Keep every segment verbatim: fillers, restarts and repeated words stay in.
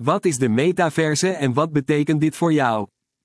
Wat is de metaverse en wat betekent dit voor jou?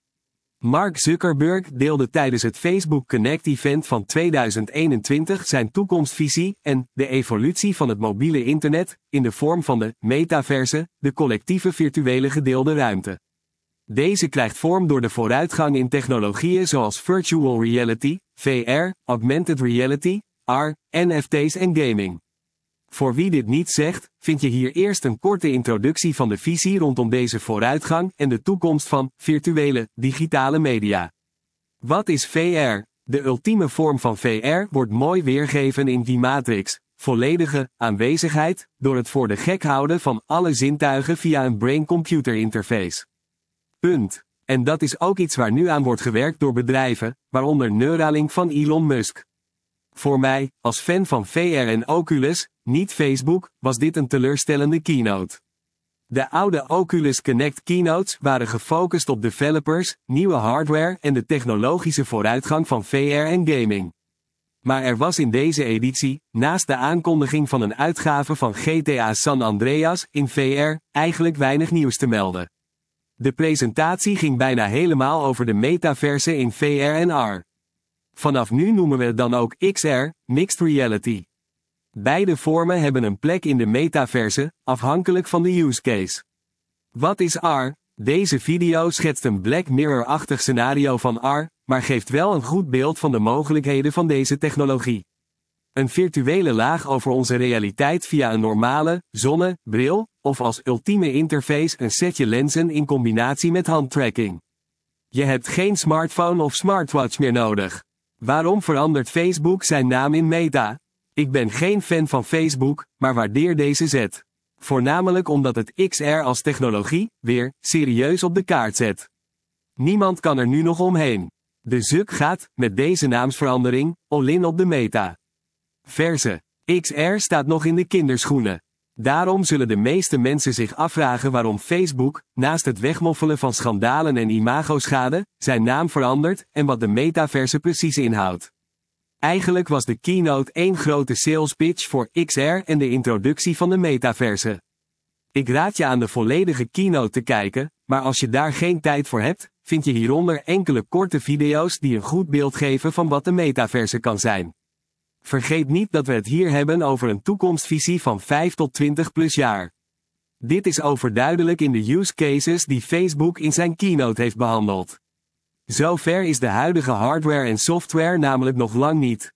Mark Zuckerberg deelde tijdens het Facebook Connect Event van tweeduizend eenentwintig zijn toekomstvisie en de evolutie van het mobiele internet in de vorm van de metaverse, de collectieve virtuele gedeelde ruimte. Deze krijgt vorm door de vooruitgang in technologieën zoals virtual reality, V R, augmented reality, A R, N F T's en gaming. Voor wie dit niet zegt, vind je hier eerst een korte introductie van de visie rondom deze vooruitgang en de toekomst van virtuele, digitale media. Wat is V R? De ultieme vorm van V R wordt mooi weergegeven in die matrix, volledige aanwezigheid, door het voor de gek houden van alle zintuigen via een brain-computer interface. Punt. En dat is ook iets waar nu aan wordt gewerkt door bedrijven, waaronder Neuralink van Elon Musk. Voor mij, als fan van V R en Oculus, niet Facebook, was dit een teleurstellende keynote. De oude Oculus Connect keynotes waren gefocust op developers, nieuwe hardware en de technologische vooruitgang van V R en gaming. Maar er was in deze editie, naast de aankondiging van een uitgave van G T A San Andreas in V R, eigenlijk weinig nieuws te melden. De presentatie ging bijna helemaal over de metaverse in V R en A R. Vanaf nu noemen we het dan ook X R, Mixed Reality. Beide vormen hebben een plek in de metaverse, afhankelijk van de use case. Wat is A R? Deze video schetst een Black Mirror-achtig scenario van A R, maar geeft wel een goed beeld van de mogelijkheden van deze technologie. Een virtuele laag over onze realiteit via een normale, zonnebril, of als ultieme interface een setje lenzen in combinatie met handtracking. Je hebt geen smartphone of smartwatch meer nodig. Waarom verandert Facebook zijn naam in Meta? Ik ben geen fan van Facebook, maar waardeer deze zet. Voornamelijk omdat het X R als technologie, weer, serieus op de kaart zet. Niemand kan er nu nog omheen. De Zuck gaat, met deze naamsverandering, all-in op de meta. Verse. X R staat nog in de kinderschoenen. Daarom zullen de meeste mensen zich afvragen waarom Facebook, naast het wegmoffelen van schandalen en imagoschade, zijn naam verandert en wat de metaverse precies inhoudt. Eigenlijk was de keynote één grote sales pitch voor X R en de introductie van de metaverse. Ik raad je aan de volledige keynote te kijken, maar als je daar geen tijd voor hebt, vind je hieronder enkele korte video's die een goed beeld geven van wat de metaverse kan zijn. Vergeet niet dat we het hier hebben over een toekomstvisie van vijf tot twintig plus jaar. Dit is overduidelijk in de use cases die Facebook in zijn keynote heeft behandeld. Zover is de huidige hardware en software namelijk nog lang niet.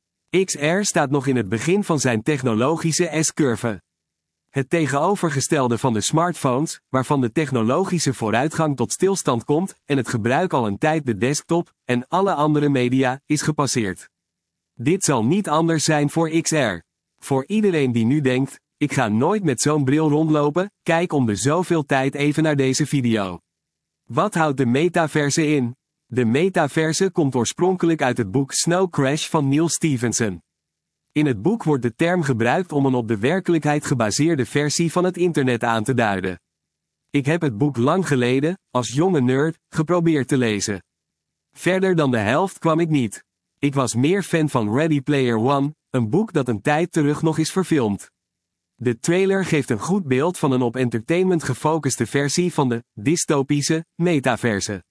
X R staat nog in het begin van zijn technologische S-curve. Het tegenovergestelde van de smartphones, waarvan de technologische vooruitgang tot stilstand komt en het gebruik al een tijd de desktop en alle andere media is gepasseerd. Dit zal niet anders zijn voor X R. Voor iedereen die nu denkt, ik ga nooit met zo'n bril rondlopen, kijk om de zoveel tijd even naar deze video. Wat houdt de metaverse in? De metaverse komt oorspronkelijk uit het boek Snow Crash van Neal Stephenson. In het boek wordt de term gebruikt om een op de werkelijkheid gebaseerde versie van het internet aan te duiden. Ik heb het boek lang geleden, als jonge nerd, geprobeerd te lezen. Verder dan de helft kwam ik niet. Ik was meer fan van Ready Player One, een boek dat een tijd terug nog is verfilmd. De trailer geeft een goed beeld van een op entertainment gefocuste versie van de dystopische metaverse.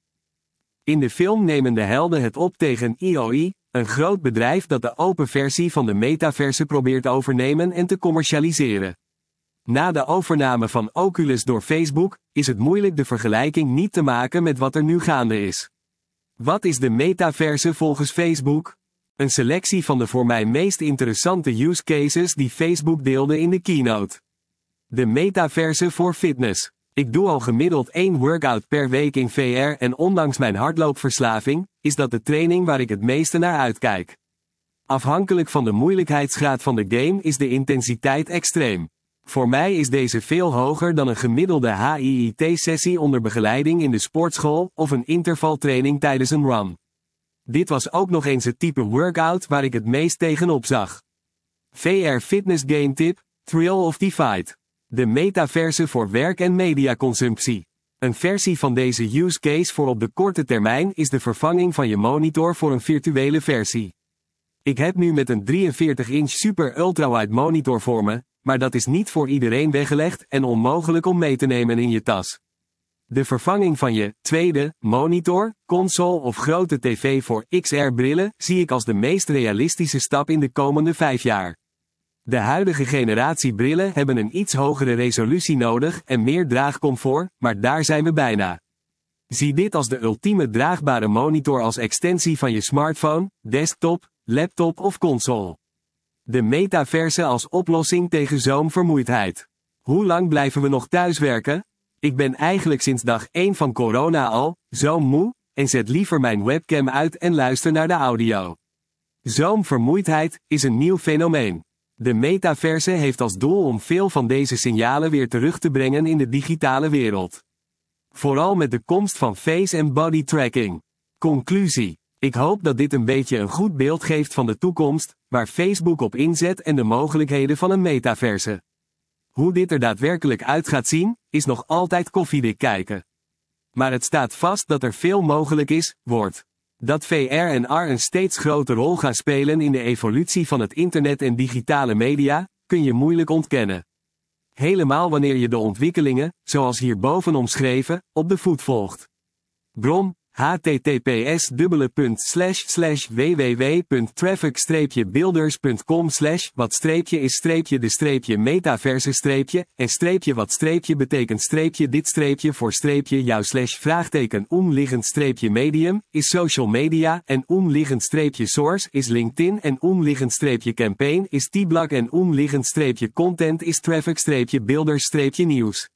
In de film nemen de helden het op tegen I O I, een groot bedrijf dat de open versie van de metaverse probeert te overnemen en te commercialiseren. Na de overname van Oculus door Facebook, is het moeilijk de vergelijking niet te maken met wat er nu gaande is. Wat is de metaverse volgens Facebook? Een selectie van de voor mij meest interessante use cases die Facebook deelde in de keynote. De metaverse voor fitness. Ik doe al gemiddeld één workout per week in V R en ondanks mijn hardloopverslaving, is dat de training waar ik het meeste naar uitkijk. Afhankelijk van de moeilijkheidsgraad van de game is de intensiteit extreem. Voor mij is deze veel hoger dan een gemiddelde H I I T-sessie onder begeleiding in de sportschool of een intervaltraining tijdens een run. Dit was ook nog eens het type workout waar ik het meest tegenop zag. V R Fitness Game Tip, Thrill of the Fight. De metaverse voor werk- en mediaconsumptie. Een versie van deze use case voor op de korte termijn is de vervanging van je monitor voor een virtuele versie. Ik heb nu met een drieënveertig inch super ultrawide monitor voor me, maar dat is niet voor iedereen weggelegd en onmogelijk om mee te nemen in je tas. De vervanging van je tweede monitor, console of grote tv voor X R-brillen zie ik als de meest realistische stap in de komende vijf jaar. De huidige generatie brillen hebben een iets hogere resolutie nodig en meer draagcomfort, maar daar zijn we bijna. Zie dit als de ultieme draagbare monitor als extensie van je smartphone, desktop, laptop of console. De metaverse als oplossing tegen zoomvermoeidheid. Hoe lang blijven we nog thuiswerken? Ik ben eigenlijk sinds dag één van corona al zo moe en zet liever mijn webcam uit en luister naar de audio. Zoomvermoeidheid is een nieuw fenomeen. De metaverse heeft als doel om veel van deze signalen weer terug te brengen in de digitale wereld. Vooral met de komst van face- en body tracking. Conclusie. Ik hoop dat dit een beetje een goed beeld geeft van de toekomst, waar Facebook op inzet en de mogelijkheden van een metaverse. Hoe dit er daadwerkelijk uit gaat zien, is nog altijd koffiedik kijken. Maar het staat vast dat er veel mogelijk is, wordt. Dat V R en R een steeds grotere rol gaan spelen in de evolutie van het internet en digitale media, kun je moeilijk ontkennen. Helemaal wanneer je de ontwikkelingen, zoals hierboven omschreven, op de voet volgt. Bron: h t t p s slash slash w w w punt traffic builders punt com slash wat streepje is streepje de streepje metaverse streepje en streepje wat streepje betekent streepje dit streepje voor streepje jouw slash vraagteken omliggend streepje medium is social media en omliggend streepje source is LinkedIn en omliggend streepje campaign is T-blog en omliggend streepje content is traffic streepje builders streepje nieuws.